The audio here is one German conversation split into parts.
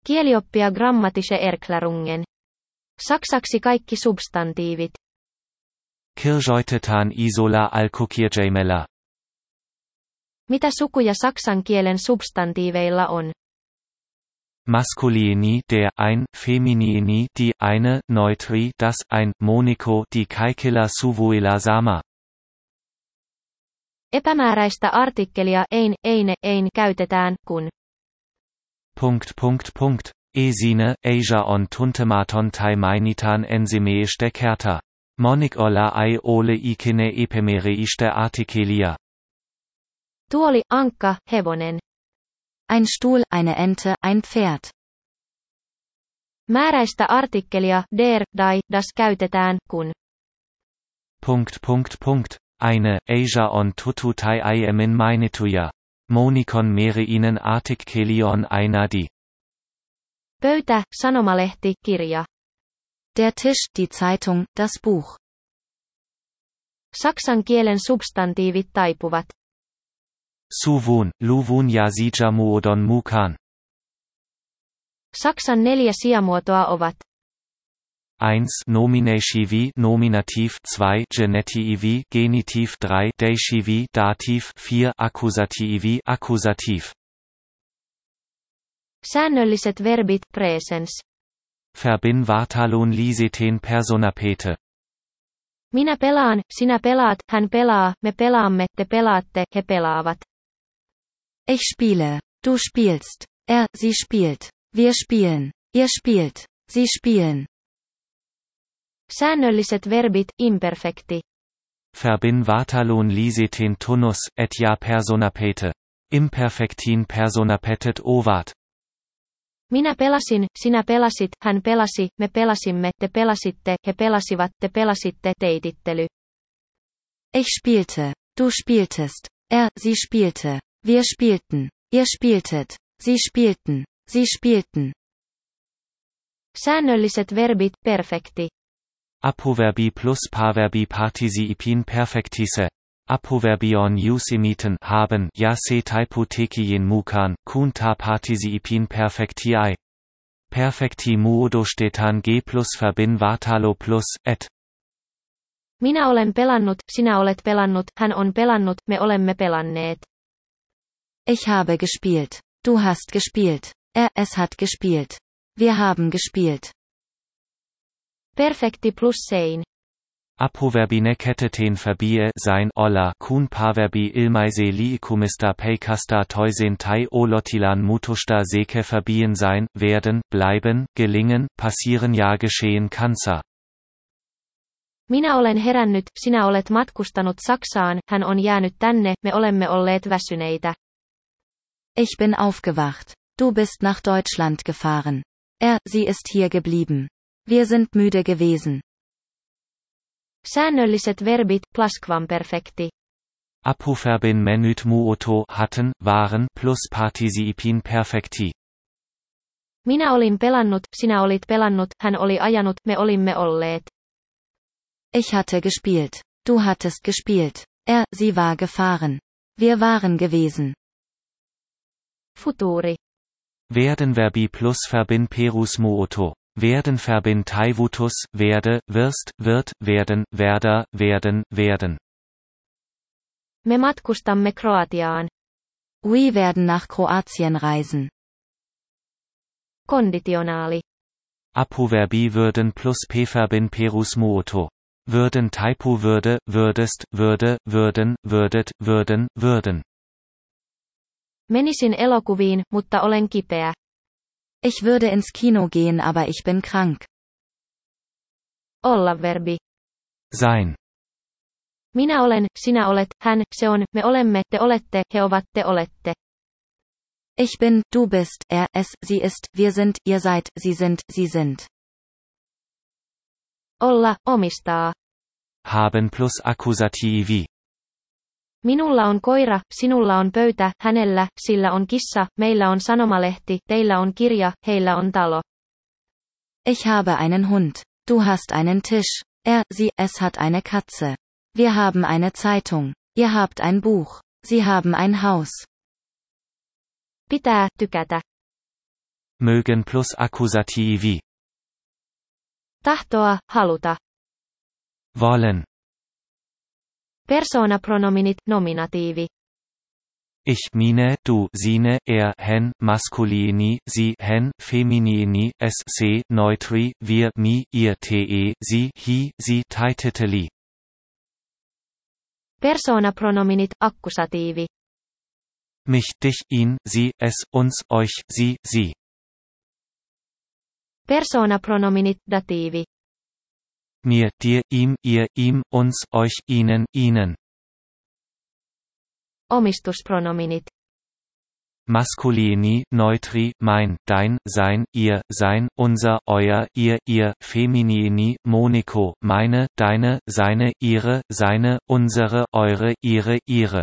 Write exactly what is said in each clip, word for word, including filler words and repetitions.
Kielioppia grammatische Erklärungen. Saksaksi kaikki substantiivit. Kirjoitetaan isola alkukirjaimella. Mitä sukuja saksan kielen substantiiveilla on? Maskulini, der, ein, feminini, die, eine, neutri, das, ein, moniko, die kaikilla suvuilla sama. Epämääräistä artikkelia ein, eine, ein käytetään, kun Punkt, Punkt, Punkt. Esine, Asia on tuntematon tai mainitan ensimeiste kerta. Monik olla ai ole ikine epimereiste artikelia. tuoli, ankka, hevonen. Ein Stuhl, eine Ente, ein Pferd. Määräistä artikkelia der, die, das käytetään, kun Punkt, Punkt, Punkt. Eine, Asia on tutu tai aiemin mainituja. Monikon mereinen artikkelion aina di. Pöytä, sanomalehti, kirja. Der Tisch, die Zeitung, das Buch. Saksan kielen substantiivit taipuvat. Suvun, luvun ja sija muodon mukaan. Saksan neljä sijamuotoa ovat eins Nominativi, Nominativ zwei Genitivi, Genitiv drei Daitivi, Dativ vier Akkusativi, Akkusativ. säännölliset verbit, presens. Verbin Vartalon liseten Personapete. Minä pelaan, sinä pelaat, hän pelaa, me pelaamme, te pelaatte, he pelaavat. Ich spiele, du spielst, er, sie spielt, wir spielen, ihr spielt, sie spielen. Säännölliset verbit, imperfekti. Verbin Vartalon liseten Tunnus, et ja Personapete. Imperfektin Personapetet ovat. Minä pelasin, sinä pelasit, hän pelasi, me pelasimme, te pelasitte, he pelasivat, te pelasitte, teitittely. Ich spielte, du spieltest, er, sie spielte, wir spielten, ihr spieltet, sie spielten, sie spielten. Säännölliset verbit, perfekti. Apoverbi plus Paarverbi Partizipin perfektisse. Apoverbion jus imiten haben ja se typotekien mukaan, kun ta Partizipin perfektii. Perfekti muodostetaan g plus verbin vartalo plus et. Minä olen pelannut, sinä olet pelannut, hän on pelannut, me olemme pelanneet. Ich habe gespielt, du hast gespielt, er, es hat gespielt. Wir haben gespielt. Perfekti plus sein. Apoverbine ketteteen verbie sein olla kun paarverbi ilmaise liikumista peikasta toisen tai olotilan mutusta seke verbien sein, werden, bleiben, gelingen, passieren ja geschehen kansa. Minä olen herännyt, sinä olet matkustanut Saksaan, hän on jäänyt tänne, me olemme olleet väsyneitä. Ich bin aufgewacht, du bist nach Deutschland gefahren. Er, sie ist hier geblieben. Wir sind müde gewesen. Säännölliset verbit, plusquamperfekti. Apoverbin menüt muoto hatten, waren, plus Partizipin perfekti. Minä olin pelannut, sinä olit pelannut, hän oli ajanut, me olimme olleet. Ich hatte gespielt, du hattest gespielt, er, sie war gefahren. Wir waren gewesen. Futuri. Werden verbi plus verbin perus muoto. Werden verbin taivutus, werde, wirst, wird, werden, werder, werden, werden. Me matkustamme Kroatiaan. Wir werden nach Kroatien reisen. Konditionaali. Apoverbi würden plus p-verbin perus muoto. Würden typo würde, würdest, würde, würden, würdet, würden, würden. Menisin elokuviin, mutta olen kipeä. Ich würde ins Kino gehen, aber ich bin krank. Olla verbi. Sein. Minä olen, sinä olet, hän, se on, me olemme, te olette, he ovat, te olette. Ich bin, du bist, er, es, sie ist, wir sind, ihr seid, sie sind, sie sind. Olla, omistaa. Haben plus Akkusativi. Minulla on koira, sinulla on pöytä, hänellä, sillä on kissa, meillä on sanomalehti, teillä on kirja, heillä on talo. Ich habe einen Hund, du hast einen Tisch, er, sie, es hat eine Katze. Wir haben eine Zeitung, ihr habt ein Buch, sie haben ein Haus. Pitää, tykätä. mögen plus Akkusativi. Tahtoa, haluta. Wollen. Persoonapronominit, nominatiivi. Ich mine, du sine, er hen, maskulini, sie hen, feminini, es se, neutri, wir mi, ihr te, sie hi, sie taititeli. Persoonapronominit, akkusatiivi. Mich, dich, ihn, sie, es, uns, euch, sie, sie. Persoonapronominit, datiivi. Mir, dir, ihm, ihr, ihm, uns, euch, ihnen, ihnen. Omistuspronominit. Maskulini, neutri, mein, dein, sein, ihr, sein, unser, euer, ihr, ihr, feminini, moniko, meine, deine, seine, ihre, seine, unsere, eure, ihre, ihre.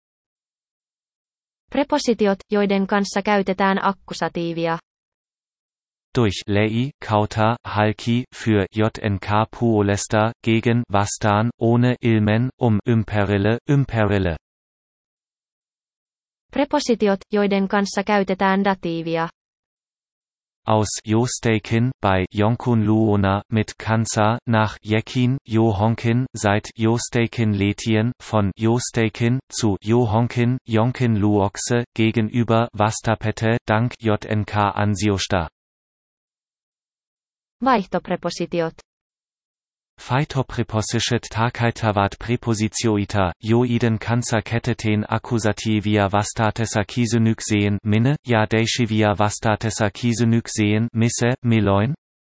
Prepositiot, joiden kanssa käytetään akkusatiivia. Durch lei, kauta, halki, für jnk puolesta, gegen vastaan, ohne ilmen, um ymperille, ymperille. Prepositiot, joiden kanssa käytetään datiivia. Aus Josteikin, bei Jonkun Luona, mit Kansa, nach Jekin, Johonkin, seit Josteikin Letien, von Josteikin, zu Johonkin, Jonkin Luoxe, gegenüber Vastapete, dank Jnk Ansiosta. Vaihtoprepositiot. Phytoprepositionet takaitavat prepositioita, joiden kansa keteteen akkusativia vastatessa kisynykseen minne, ja deishivia vastatessa kisynykseen misse, milloin?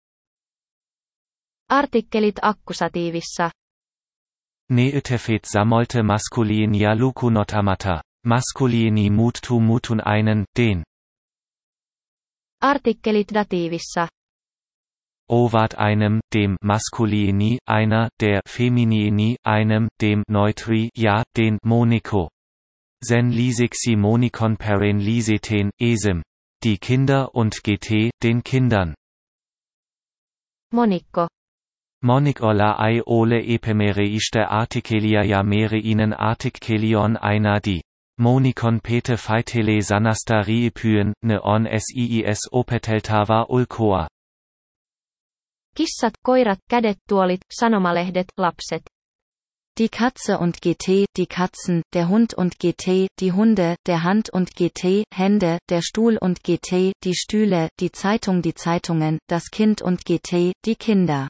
Artikkelit akkusatiivissa. Neetefet samolte maskulinia lukunotamata. Maskulini muuttu muutun einen, den. Artikkelit datiivissa. Ovat einem, dem maskulini, einer, der feminini, einem, dem neutri, ja, den moniko. Sen lisixi monikon peren liseten, esim. Die Kinder und gt, den Kindern. Monikko. Monikolla ai ole epimereiste artikelia ja mere ihnen artikkelion einer die. Monikon pete feitele sanastari epyen, ne on siis opeteltava ulkoa. Kissat, koirat, kädet, tuolit, sanomalehdet, lapset. Die Katze und Gt, die Katzen, der Hund und Gt, die Hunde, der Hand und Gt, Hände, der Stuhl und Gt, die Stühle, die Zeitung, die Zeitungen, das Kind und Gt, die Kinder.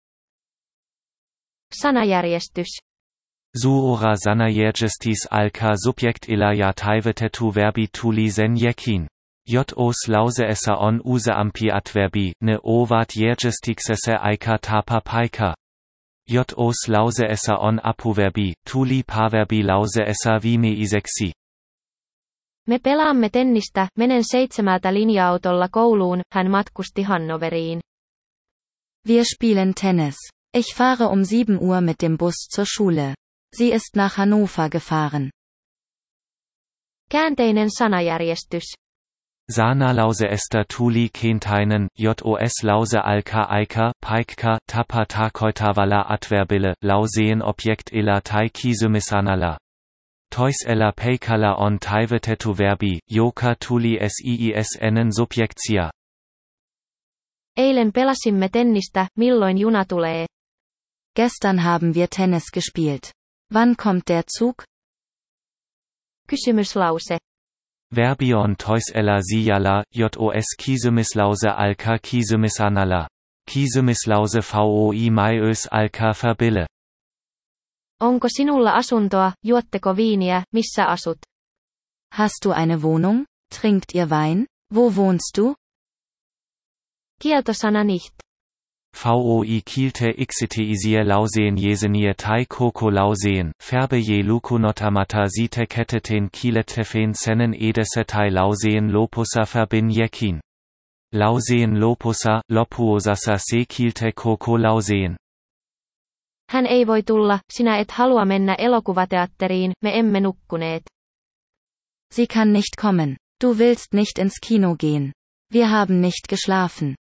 Sanajärjestys. Suora sanajärjestis alka subjekt illa ja taivetetu verbi tuli sen jekin. Jos lauseessa on useampi adverbi, ne ovat järjestiksessä aika tapa paikka. Jos lauseessa on apuverbi, tuli paverbi lauseessa viimeiseksi. Me pelaamme tennistä, menen seitsemältä linja-autolla kouluun, hän matkusti Hannoveriin. Wir spielen Tennis. Ich fahre um sieben Uhr mit dem Bus zur Schule. Sie ist nach Hannover gefahren. Käänteinen sanajärjestys. Sanalauseesta tuli kentainen, jos lause alka aika, paikka, tapa takoitavala adverbille, lauseen objekt illa tai kisymisanala. Tois ella peikala on taivetetu verbi, joka tuli siis ennen subjektia. Eilen pelasimme tennistä, milloin juna tulee? Gestern haben wir Tennis gespielt. Wann kommt der Zug? Kysymyslause. Verbion tois ella sijala, jos kisymislause alka kisymisanala. Kisymislause voi maiös alka verbille. Onko sinulla asuntoa, juotteko viiniä, missä asut? Hast du eine Wohnung? Trinkt ihr Wein? Wo wohnst du? Kieltosana nicht. Voi kielte xitisie lauseen jesenie tai koko lauseen, färbe je lukunotamata site keteten kieletefeen senen edese tai lauseen lopusa verbin jekin. Lauseen lopusa, lopuosassa se kielte koko lauseen. Hän ei voi tulla, sinä et halua mennä elokuvateatteriin, me emme nukkuneet. Sie kann nicht kommen. Du willst nicht ins Kino gehen. Wir haben nicht geschlafen.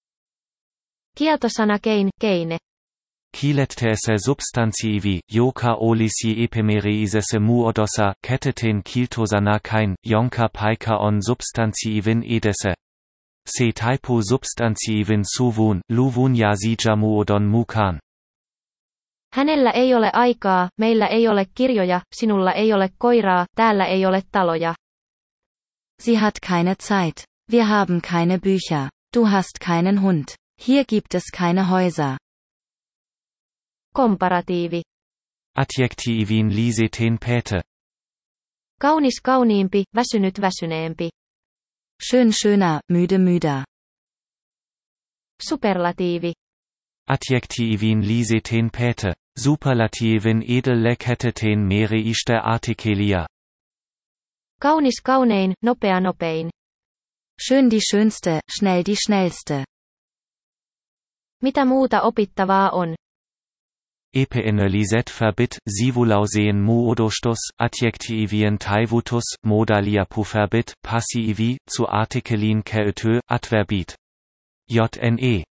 Kieltosana kein, keine. Kiiletteessä substantiivi, joka olisi epimereisessä muodossa, keteten kiiltosana kain, jonka paikka on substantiivin edessä. Se taipu substantiivin suvun, luvun ja sijamuodon mukaan. Hänellä ei ole aikaa, meillä ei ole kirjoja, sinulla ei ole koiraa, täällä ei ole taloja. Sie hat keine Zeit. Wir haben keine Bücher. Du hast keinen Hund. Hier gibt es keine Häuser. Komparatiivi. Adjektiivin liiseteen päätä. Kaunis kauniimpi, väsynyt väsyneempi. Schön schöner, müde müder. Superlatiivi. Adjektiivin liiseteen päätä. Superlatiivin edelle käteteen mereiste artikelia. Kaunis kaunein, nopea nopein. Schön die schönste, schnell die schnellste. Mitä muuta opittavaa on? Epeenöliset verbit, sivulauseen muodostus, adjektiivien taivutus, modalia puverbit, passiivi, zu artikelin käytö, adverbit. Jne.